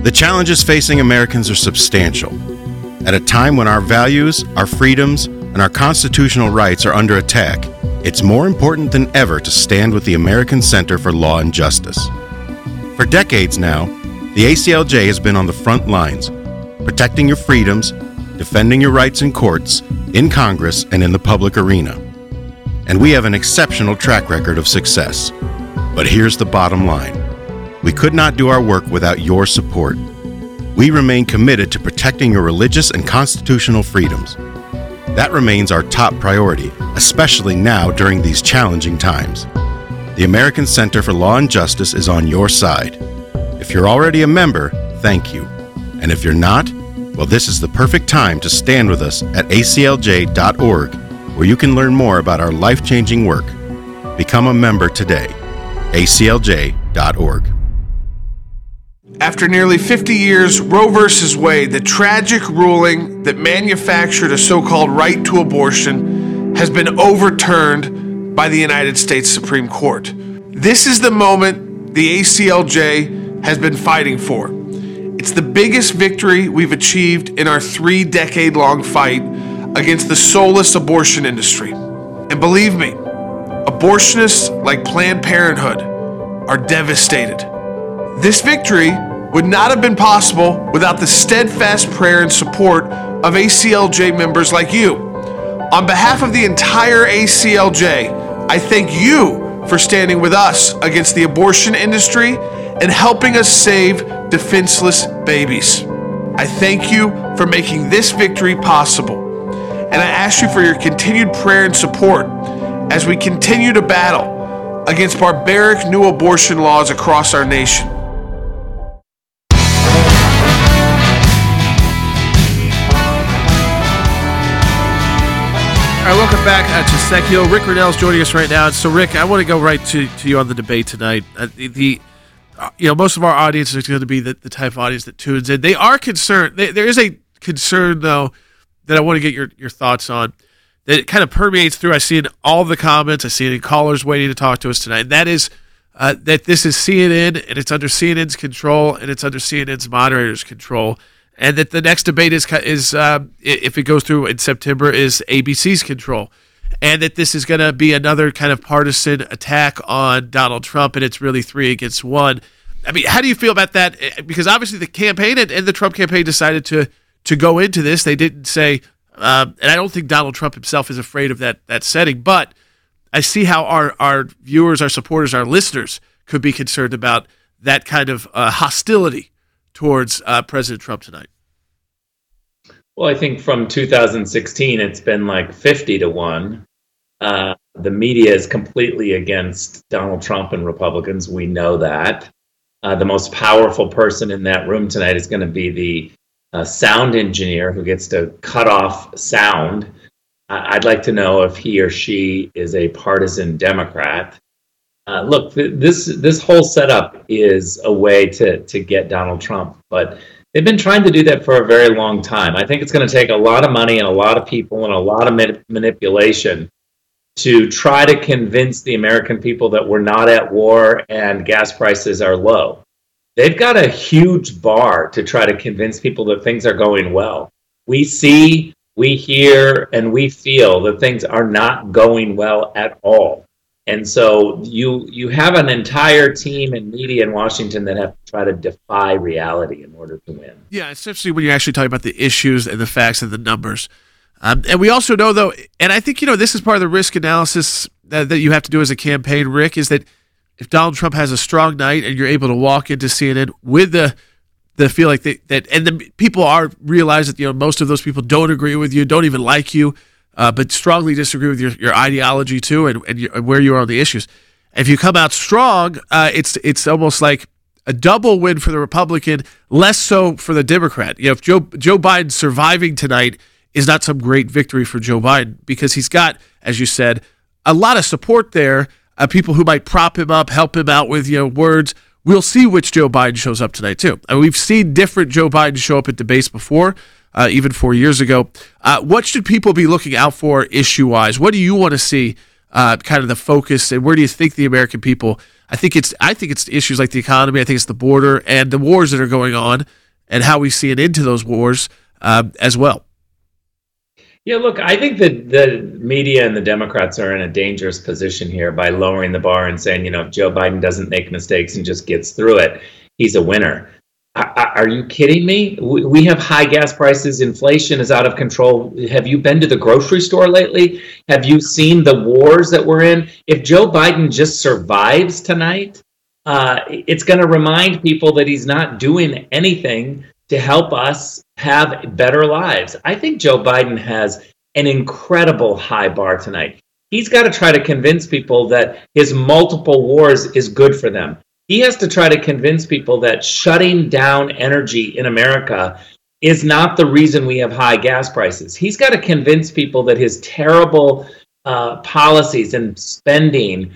[SPEAKER 4] The challenges facing Americans are substantial. At a time when our values, our freedoms, and our constitutional rights are under attack, it's more important than ever to stand with the American Center for Law and Justice. For decades now, the ACLJ has been on the front lines, protecting your freedoms, defending your rights in courts, in Congress, and in the public arena. And we have an exceptional track record of success. But here's the bottom line. We could not do our work without your support. We remain committed to protecting your religious and constitutional freedoms. That remains our top priority, especially now during these challenging times. The American Center for Law and Justice is on your side. If you're already a member, thank you. And if you're not, well, this is the perfect time to stand with us at aclj.org, where you can learn more about our life-changing work. Become a member today. aclj.org.
[SPEAKER 1] After nearly 50 years, Roe v. Wade, the tragic ruling that manufactured a so-called right to abortion, has been overturned by the United States Supreme Court. This is the moment the ACLJ has been fighting for. It's the biggest victory we've achieved in our 3-decade-long fight against the soulless abortion industry. And believe me, abortionists like Planned Parenthood are devastated. This victory would not have been possible without the steadfast prayer and support of ACLJ members like you. On behalf of the entire ACLJ, I thank you for standing with us against the abortion industry and helping us save defenseless babies. I thank you for making this victory possible. And I ask you for your continued prayer and support as we continue to battle against barbaric new abortion laws across our nation. All right, welcome back to Secchio. Rick Grenell's joining us right now. So, Rick, I want to go right to you on the debate tonight. Most of our audience is going to be the type of audience that tunes in. They are concerned. There is a concern, though, that I want to get your thoughts on. That it kind of permeates through. I see in all the comments. I see it in callers waiting to talk to us tonight. And that is that this is CNN, and it's under CNN's control, and it's under CNN's moderators' control. And that the next debate is if it goes through in September, is ABC's control. And that this is going to be another kind of partisan attack on Donald Trump, and it's really 3 against 1. I mean, how do you feel about that? Because obviously the campaign and the Trump campaign decided to go into this. They didn't say, and I don't think Donald Trump himself is afraid of that setting, but I see how our viewers, our supporters, our listeners could be concerned about that kind of hostility towards President Trump tonight.
[SPEAKER 7] Well, I think from 2016, it's been like 50-1. The media is completely against Donald Trump and Republicans. We know that. The most powerful person in that room tonight is going to be the sound engineer who gets to cut off sound. I'd like to know if he or she is a partisan Democrat. Look, this whole setup is a way to get Donald Trump, but they've been trying to do that for a very long time. I think it's going to take a lot of money and a lot of people and a lot of manipulation to try to convince the American people that we're not at war and gas prices are low. They've got a huge bar to try to convince people that things are going well. We see, we hear, and we feel that things are not going well at all. And so you have an entire team and media in Washington that have to try to defy reality in order to win.
[SPEAKER 1] Yeah, especially when you're actually talking about the issues and the facts and the numbers. And we also know, though, and I think, this is part of the risk analysis that you have to do as a campaign, Rick, is that if Donald Trump has a strong night and you're able to walk into CNN with the feel like that, and the people are realize that, most of those people don't agree with you, don't even like you, but strongly disagree with your ideology too, and where you are on the issues. If you come out strong, it's almost like a double win for the Republican, less so for the Democrat. If Joe Biden surviving tonight is not some great victory for Joe Biden, because he's got, as you said, a lot of support there, people who might prop him up, help him out with words. We'll see which Joe Biden shows up tonight too. And we've seen different Joe Biden show up at debates before. Even 4 years ago. What should people be looking out for issue-wise? What do you want to see kind of the focus, and where do you think the American people I think it's issues like the economy. I think it's the border and the wars that are going on, and how we see it into those wars as well.
[SPEAKER 7] Yeah, look, I think that the media and the Democrats are in a dangerous position here by lowering the bar and saying, if Joe Biden doesn't make mistakes and just gets through it, he's a winner. Are you kidding me? We have high gas prices. Inflation is out of control. Have you been to the grocery store lately? Have you seen the wars that we're in? If Joe Biden just survives tonight, it's going to remind people that he's not doing anything to help us have better lives. I think Joe Biden has an incredible high bar tonight. He's got to try to convince people that his multiple wars is good for them. He has to try to convince people that shutting down energy in America is not the reason we have high gas prices. He's got to convince people that his terrible policies and spending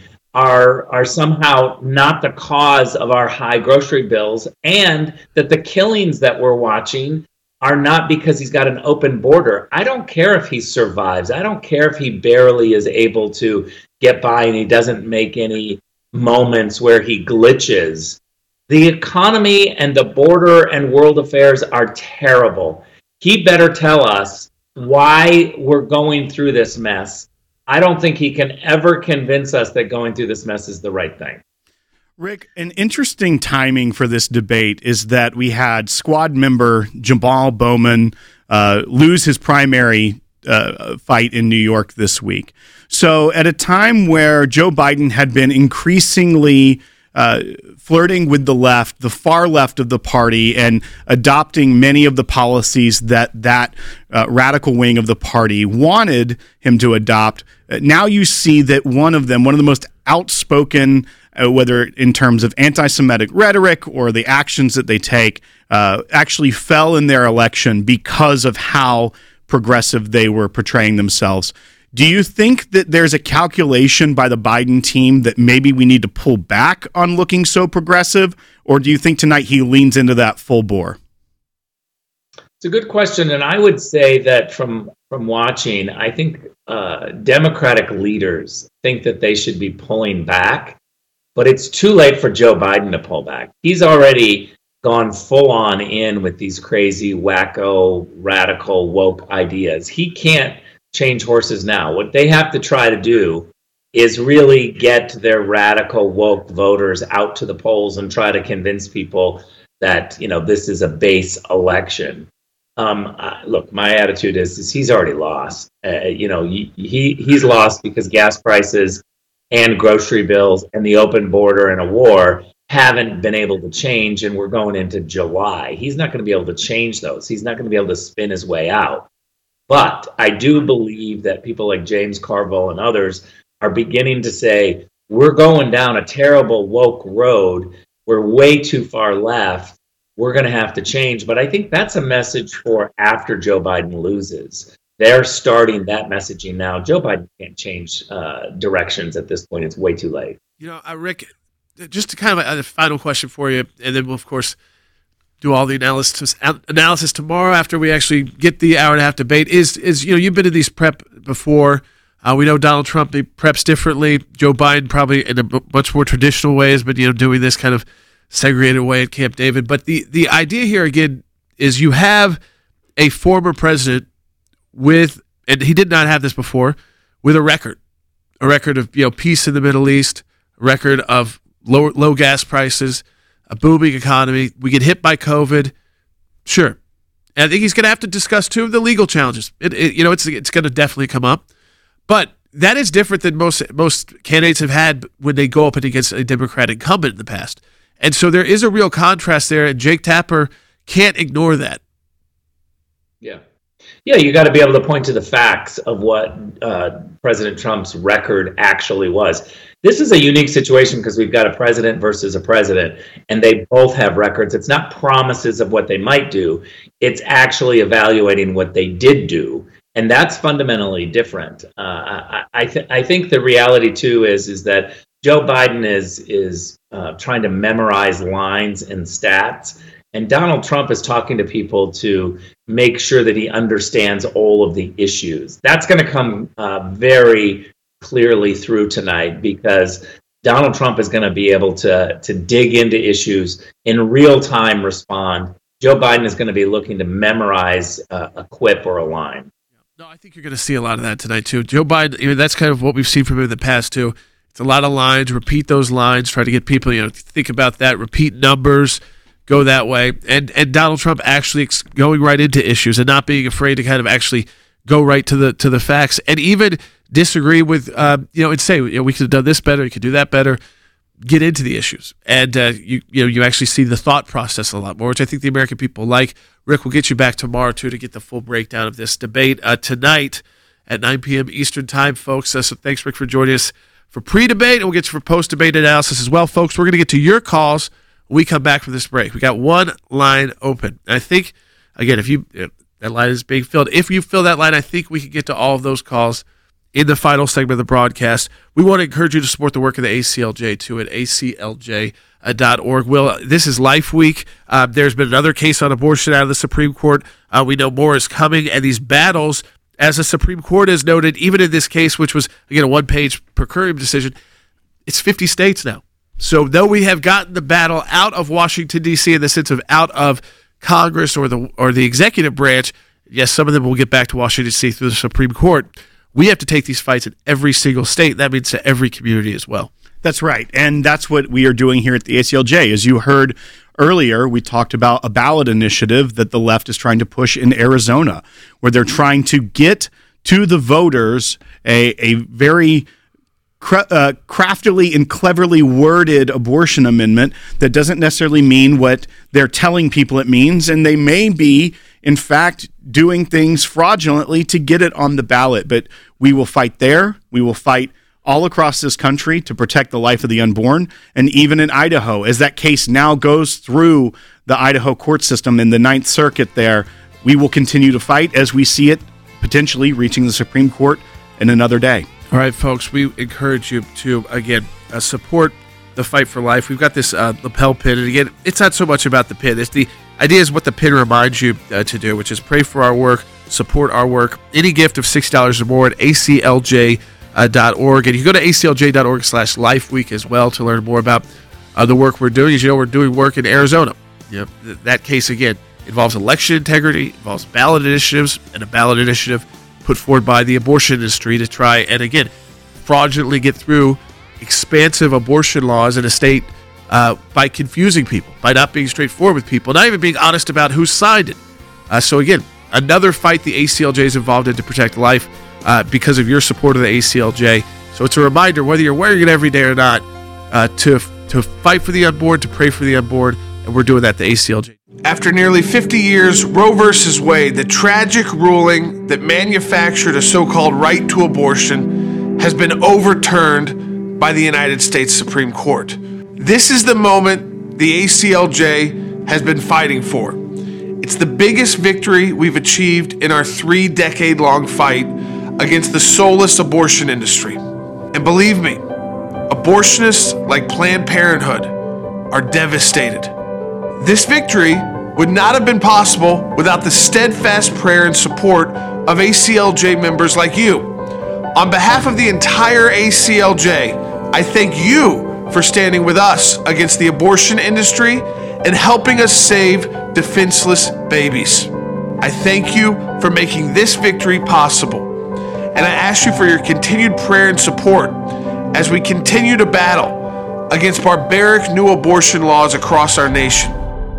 [SPEAKER 7] are somehow not the cause of our high grocery bills, and that the killings that we're watching are not because he's got an open border. I don't care if he survives. I don't care if he barely is able to get by and he doesn't make any moments where he glitches. The economy and the border and world affairs are terrible. He better tell us why we're going through this mess. I don't think he can ever convince us that going through this mess is the right thing.
[SPEAKER 3] Rick, an interesting timing for this debate is that we had squad member Jamal Bowman lose his primary fight in New York this week. So at a time where Joe Biden had been increasingly flirting with the left, the far left of the party, and adopting many of the policies that radical wing of the party wanted him to adopt, now you see that one of the most outspoken, whether in terms of anti-Semitic rhetoric or the actions that they take, actually fell in their election because of how progressive they were portraying themselves. Do you think that there's a calculation by the Biden team that maybe we need to pull back on looking so progressive, or do you think tonight he leans into that full bore?
[SPEAKER 7] It's a good question, and I would say that from watching, I think Democratic leaders think that they should be pulling back, but it's too late for Joe Biden to pull back. He's already gone full on in with these crazy, wacko, radical, woke ideas. He can't change horses now. What they have to try to do is really get their radical, woke voters out to the polls and try to convince people that, this is a base election. Look, my attitude is he's already lost. He's lost because gas prices and grocery bills and the open border and a war haven't been able to change, and we're going into July. He's not going to be able to change those. He's not going to be able to spin his way out. But I do believe that people like James Carville and others are beginning to say, we're going down a terrible woke road. We're way too far left. We're going to have to change. But I think that's a message for after Joe Biden loses. They're starting that messaging now. Joe Biden can't change directions at this point. It's way too late.
[SPEAKER 1] Rick, just kind of a final question for you, and then we'll, of course, do all the analysis tomorrow after we actually get the hour and a half debate. Is you've been in these prep before. We know Donald Trump preps differently. Joe Biden probably in a much more traditional ways, but doing this kind of segregated way at Camp David. But the idea here again is you have a former president with, and he did not have this before, with a record of peace in the Middle East, a record of low gas prices, a booming economy. We get hit by COVID, sure. And I think he's going to have to discuss too the legal challenges. It's going to definitely come up, but that is different than most candidates have had when they go up against a Democratic incumbent in the past. And so there is a real contrast there, and Jake Tapper can't ignore that.
[SPEAKER 7] Yeah, you got to be able to point to the facts of what President Trump's record actually was. This is a unique situation because we've got a president versus a president, and they both have records. It's not promises of what they might do. It's actually evaluating what they did do, and that's fundamentally different. I think the reality, too, is that Joe Biden is trying to memorize lines and stats, and Donald Trump is talking to people to make sure that he understands all of the issues. That's going to come very clearly through tonight because Donald Trump is going to be able to dig into issues in real time, respond. Joe Biden is going to be looking to memorize a quip or a line.
[SPEAKER 1] No, I think you're going to see a lot of that tonight, too. Joe Biden, that's kind of what we've seen from him in the past, too. It's a lot of lines, repeat those lines, try to get people, to think about that, repeat numbers, go that way. And Donald Trump actually going right into issues and not being afraid to kind of actually go right to the facts and even disagree with, and say, we could have done this better, you could do that better. Get into the issues, and you actually see the thought process a lot more, which I think the American people like. Rick, we'll get you back tomorrow too to get the full breakdown of this debate tonight at 9 p.m. Eastern time, folks. So thanks, Rick, for joining us for pre-debate, and we'll get you for post-debate analysis as well, folks. We're going to get to your calls when we come back from this break. We got one line open, and I think again, if that line is being filled, if you fill that line, I think we can get to all of those calls in the final segment of the broadcast. We want to encourage you to support the work of the ACLJ, too, at aclj.org. Will, this is Life Week. There's been another case on abortion out of the Supreme Court. We know more is coming, and these battles, as the Supreme Court has noted, even in this case, which was, again, a one-page per curiam decision, it's 50 states now. So though we have gotten the battle out of Washington, D.C., in the sense of out of Congress or the executive branch, yes, some of them will get back to Washington, D.C. through the Supreme Court. We have to take these fights in every single state. That means to every community as well.
[SPEAKER 3] That's right. And that's what we are doing here at the ACLJ. As you heard earlier, we talked about a ballot initiative that the left is trying to push in Arizona, where they're trying to get to the voters a very craftily and cleverly worded abortion amendment that doesn't necessarily mean what they're telling people it means, and they may be, in fact, doing things fraudulently to get it on the ballot. But we will fight there. We will fight all across this country to protect the life of the unborn, and even in Idaho, as that case now goes through the Idaho court system in the Ninth Circuit there, we will continue to fight as we see it potentially reaching the Supreme Court in another day.
[SPEAKER 1] All right, folks, we encourage you to, again, support the fight for life. We've got this lapel pin, and again, it's not so much about the pin. It's the idea is what the pin reminds you to do, which is pray for our work, support our work. Any gift of $6 or more at aclj.org. And you can go to aclj.org/lifeweek as well to learn more about the work we're doing. As you know, we're doing work in Arizona. That case, again, involves election integrity, involves ballot initiatives, and a ballot initiative put forward by the abortion industry to try and, again, fraudulently get through expansive abortion laws in a state by confusing people, by not being straightforward with people, not even being honest about who signed it. So again, another fight the ACLJ is involved in to protect life because of your support of the ACLJ. So it's a reminder, whether you're wearing it every day or not, to fight for the unborn, to pray for the unborn, and we're doing that at the ACLJ. After nearly 50 years, Roe v. Wade, the tragic ruling that manufactured a so-called right to abortion, has been overturned by the United States Supreme Court. This is the moment the ACLJ has been fighting for. It's the biggest victory we've achieved in our 3-decade-long fight against the soulless abortion industry. And believe me, abortionists like Planned Parenthood are devastated. This victory would not have been possible without the steadfast prayer and support of ACLJ members like you. On behalf of the entire ACLJ, I thank you for standing with us against the abortion industry and helping us save defenseless babies. I thank you for making this victory possible, and I ask you for your continued prayer and support as we continue to battle against barbaric new abortion laws across our nation.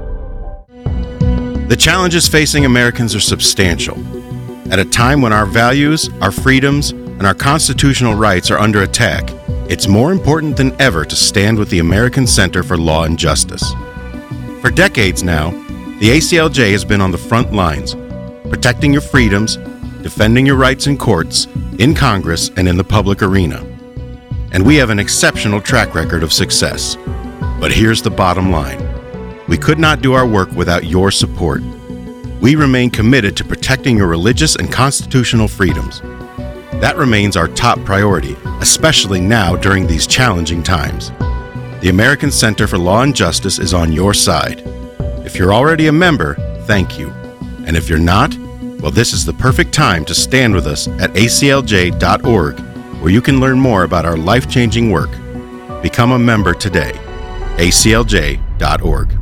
[SPEAKER 4] The challenges facing Americans are substantial. At a time when our values, our freedoms, and our constitutional rights are under attack, it's more important than ever to stand with the American Center for Law and Justice. For decades now, the ACLJ has been on the front lines, protecting your freedoms, defending your rights in courts, in Congress, and in the public arena. And we have an exceptional track record of success. But here's the bottom line. We could not do our work without your support. We remain committed to protecting your religious and constitutional freedoms. That remains our top priority, especially now during these challenging times. The American Center for Law and Justice is on your side. If you're already a member, thank you. And if you're not, well, this is the perfect time to stand with us at aclj.org, where you can learn more about our life-changing work. Become a member today. aclj.org.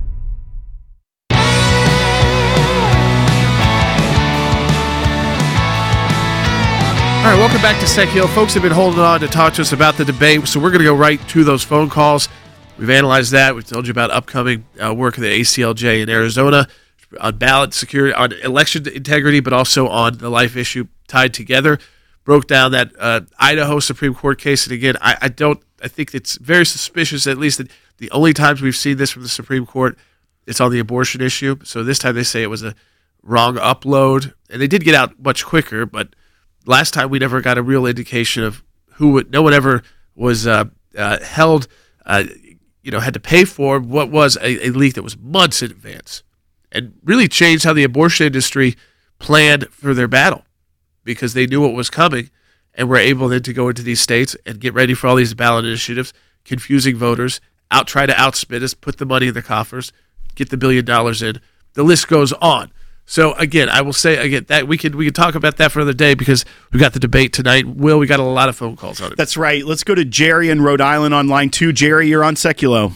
[SPEAKER 1] All right, welcome back to Sec Hill. Folks have been holding on to talk to us about the debate, so we're going to go right to those phone calls. We've analyzed that. We've told you about upcoming work of the ACLJ in Arizona on ballot security, on election integrity, but also on the life issue tied together. Broke down that Idaho Supreme Court case, and again, I think it's very suspicious, at least that the only times we've seen this from the Supreme Court, it's on the abortion issue. So this time they say it was a wrong upload, and they did get out much quicker, but last time we never got a real indication of no one ever was held, had to pay for what was a leak that was months in advance, and really changed how the abortion industry planned for their battle, because they knew what was coming and were able then to go into these states and get ready for all these ballot initiatives, confusing voters, try to outspin us, put the money in the coffers, get the $1 billion in. The list goes on. So again, I will say that we can talk about that for another day, because we got the debate tonight. Will, we got a lot of phone calls on it.
[SPEAKER 3] That's right. Let's go to Jerry in Rhode Island on line 2. Jerry, you're on Seculo.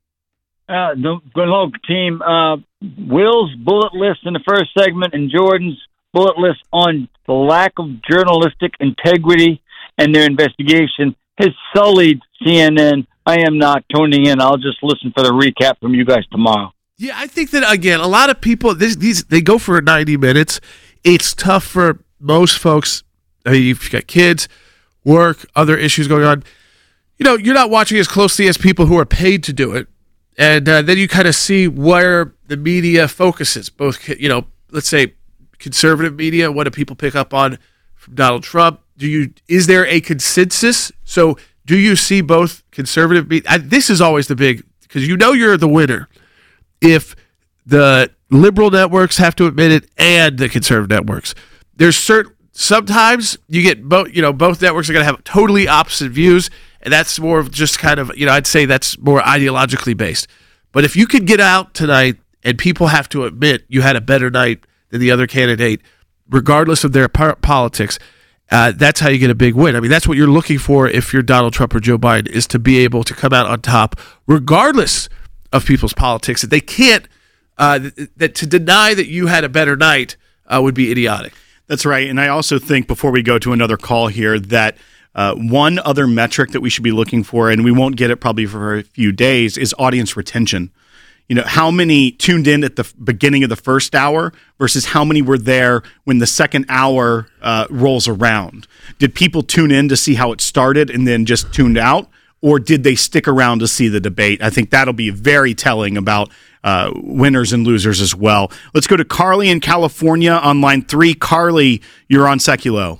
[SPEAKER 8] Hello, team. Will's bullet list in the first segment and Jordan's bullet list on the lack of journalistic integrity and their investigation has sullied CNN. I am not tuning in. I'll just listen for the recap from you guys tomorrow.
[SPEAKER 1] Yeah, I think that, again, a lot of people, they go for 90 minutes. It's tough for most folks. I mean, you've got kids, work, other issues going on. You're not watching as closely as people who are paid to do it. And then you kind of see where the media focuses, both, let's say conservative media. What do people pick up on from Donald Trump? Is there a consensus? So do you see both conservative media? This is always the big, because you're the winner if the liberal networks have to admit it and the conservative networks. Sometimes you get both, both networks are going to have totally opposite views, and that's more of just kind of, I'd say that's more ideologically based. But if you could get out tonight and people have to admit you had a better night than the other candidate, regardless of their politics, that's how you get a big win. I mean, that's what you're looking for if you're Donald Trump or Joe Biden, is to be able to come out on top, regardless of people's politics. That they can't, that to deny that you had a better night would be idiotic.
[SPEAKER 3] That's right. And I also think, before we go to another call here, that one other metric that we should be looking for, and we won't get it probably for a few days, is audience retention. How many tuned in at the beginning of the first hour versus how many were there when the second hour rolls around? Did people tune in to see how it started and then just tuned out? Or did they stick around to see the debate? I think that'll be very telling about winners and losers as well. Let's go to Carly in California on line 3. Carly, you're on Seculo.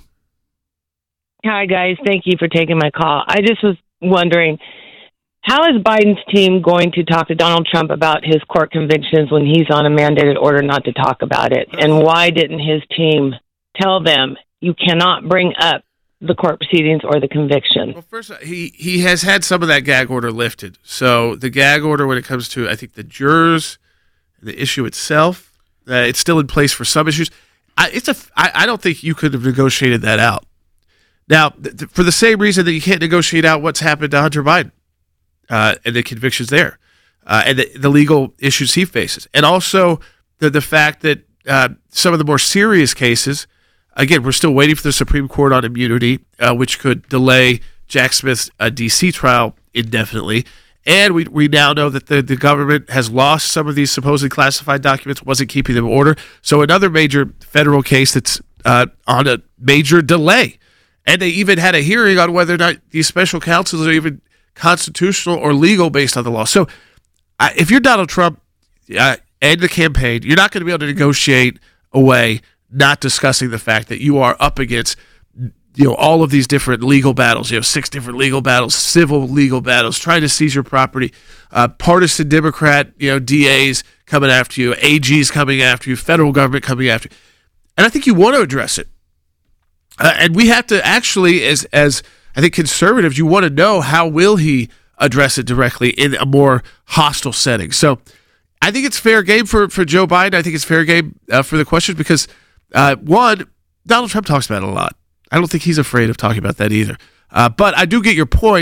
[SPEAKER 9] Hi, guys. Thank you for taking my call. I just was wondering, how is Biden's team going to talk to Donald Trump about his court convictions when he's on a mandated order not to talk about it? And why didn't his team tell them you cannot bring up the court proceedings or the conviction?
[SPEAKER 1] Well, first, he has had some of that gag order lifted. So the gag order, when it comes to, I think, the jurors, the issue itself, it's still in place for some issues. I don't think you could have negotiated that out. Now, for the same reason that you can't negotiate out what's happened to Hunter Biden and the convictions there and the legal issues he faces. And also the fact that some of the more serious cases, again, we're still waiting for the Supreme Court on immunity, which could delay Jack Smith's D.C. trial indefinitely. And we now know that the government has lost some of these supposedly classified documents, wasn't keeping them in order. So another major federal case that's on a major delay. And they even had a hearing on whether or not these special counsels are even constitutional or legal based on the law. So if you're Donald Trump and the campaign, you're not going to be able to negotiate away not discussing the fact that you are up against all of these different legal battles, 6 different legal battles, civil legal battles, trying to seize your property, partisan Democrat, DAs coming after you, AGs coming after you, federal government coming after you. And I think you want to address it. And we have to actually, as I think conservatives, you want to know how will he address it directly in a more hostile setting. So I think it's fair game for Joe Biden. I think it's fair game for the questions because, one, Donald Trump talks about it a lot. I don't think he's afraid of talking about that either. But I do get your point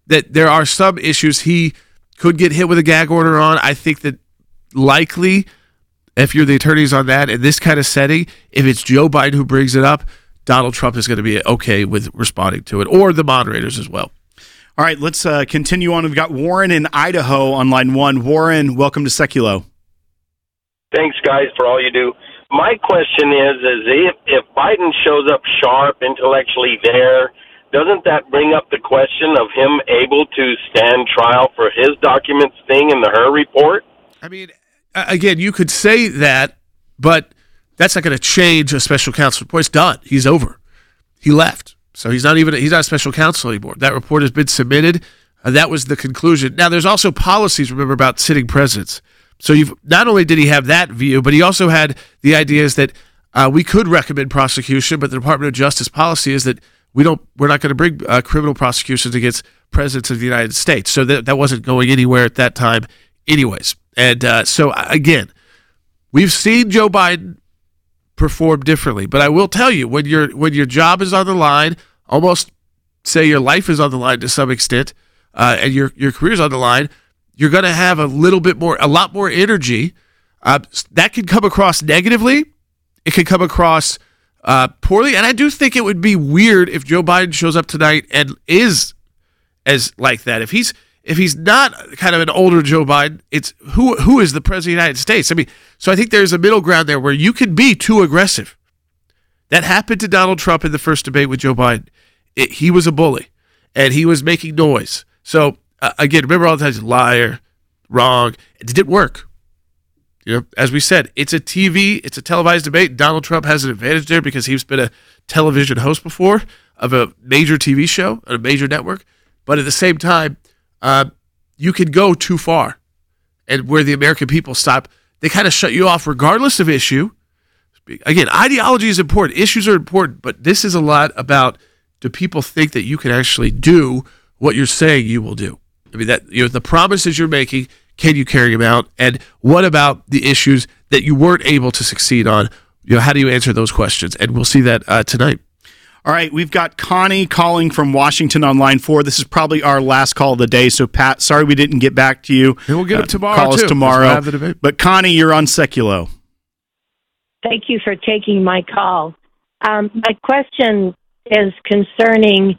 [SPEAKER 1] that there are some issues he could get hit with a gag order on. I think that likely, if you're the attorneys on that in this kind of setting, if it's Joe Biden who brings it up, Donald Trump is going to be okay with responding to it, or the moderators as well.
[SPEAKER 3] All right, let's continue on. We've got Warren in Idaho on line 1. Warren, welcome to Seculo.
[SPEAKER 10] Thanks, guys, for all you do. My question is if Biden shows up sharp, intellectually there, doesn't that bring up the question of him able to stand trial for his documents thing in the Hur report?
[SPEAKER 1] I mean, again, you could say that, but that's not going to change a special counsel report. It's done. He's over. He left. So he's not a special counsel anymore. That report has been submitted. That was the conclusion. Now, there's also policies, remember, about sitting presidents. So not only did he have that view, but he also had the ideas that we could recommend prosecution, but the Department of Justice policy is that we're not going to bring criminal prosecutions against presidents of the United States. So that wasn't going anywhere at that time anyways. And so, again, we've seen Joe Biden perform differently. But I will tell you, when your job is on the line, almost say your life is on the line to some extent, and your career is on the line, you're going to have a lot more energy. That can come across negatively. It can come across poorly. And I do think it would be weird if Joe Biden shows up tonight and is as like that. If he's not kind of an older Joe Biden, it's who is the president of the United States? I mean, so I think there's a middle ground there where you can be too aggressive. That happened to Donald Trump in the first debate with Joe Biden. He was a bully, and he was making noise. So, again, remember all the times, liar, wrong. It didn't work. As we said, it's a televised debate. Donald Trump has an advantage there because he's been a television host before of a major TV show on a major network. But at the same time, you can go too far. And where the American people stop, they kind of shut you off regardless of issue. Again, ideology is important. Issues are important. But this is a lot about, do people think that you can actually do what you're saying you will do? I mean, that the promises you're making, can you carry them out? And what about the issues that you weren't able to succeed on? How do you answer those questions? And we'll see that tonight.
[SPEAKER 3] All right, we've got Connie calling from Washington on line 4. This is probably our last call of the day. So, Pat, sorry we didn't get back to you.
[SPEAKER 1] And we'll get it tomorrow,
[SPEAKER 3] Call us tomorrow. But, Connie, you're on Seculo.
[SPEAKER 11] Thank you for taking my call. My question is concerning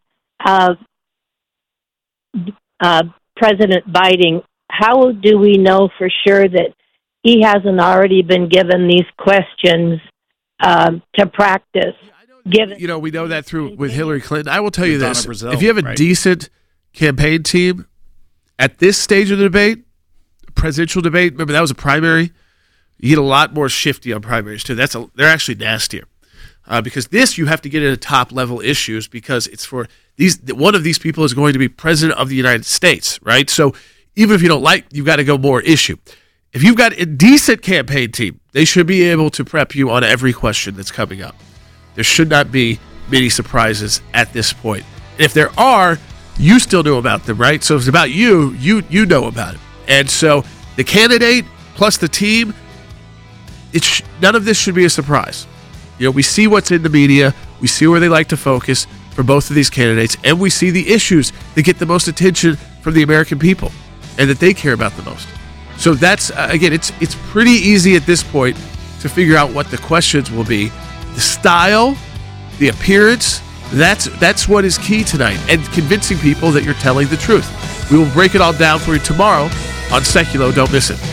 [SPEAKER 11] President Biden. How do we know for sure that he hasn't already been given these questions to practice?
[SPEAKER 1] We know that with Hillary Clinton. I will tell you this. If you have a decent campaign team at this stage of the debate, presidential debate, remember that was a primary, you get a lot more shifty on primaries too. They're actually nastier. Because this, you have to get into top-level issues because it's for one of these people is going to be president of the United States, right? So even if you don't you've got to go more issue. If you've got a decent campaign team, they should be able to prep you on every question that's coming up. There should not be many surprises at this point. And if there are, you still know about them, right? So if it's about you know about it. And so the candidate plus the team, none of this should be a surprise. We see what's in the media. We see where they like to focus for both of these candidates. And we see the issues that get the most attention from the American people and that they care about the most. So that's, again, it's pretty easy at this point to figure out what the questions will be. The style, the appearance, that's what is key tonight. And convincing people that you're telling the truth. We will break it all down for you tomorrow on Seculo. Don't miss it.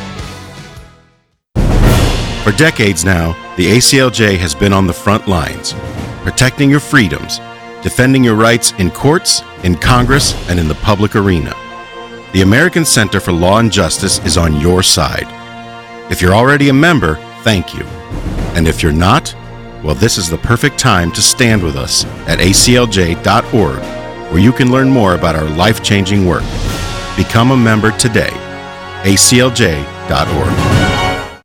[SPEAKER 4] For decades now, the ACLJ has been on the front lines, protecting your freedoms, defending your rights in courts, in Congress, and in the public arena. The American Center for Law and Justice is on your side. If you're already a member, thank you. And if you're not, well, this is the perfect time to stand with us at aclj.org, where you can learn more about our life-changing work. Become a member today. aclj.org.